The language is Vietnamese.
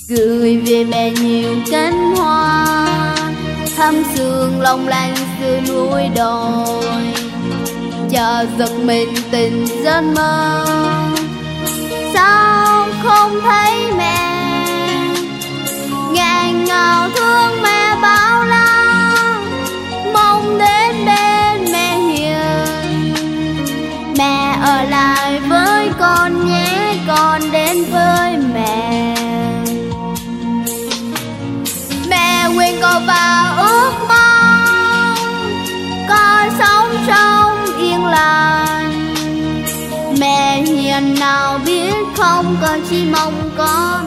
gửi về mẹ nhiều cánh hoa thắm sương long lanh xưa núi đồi, chờ giật mình tình giấc mơ. Sao không thấy mẹ, ngàn ngào thương mẹ bao la, mong đến bên mẹ hiền. Mẹ ở lại với con nhé, con đến với mẹ. Mẹ nguyện cầu và ước mong con sống trong yên lành. Mẹ hiền nào biết không, con chỉ mong có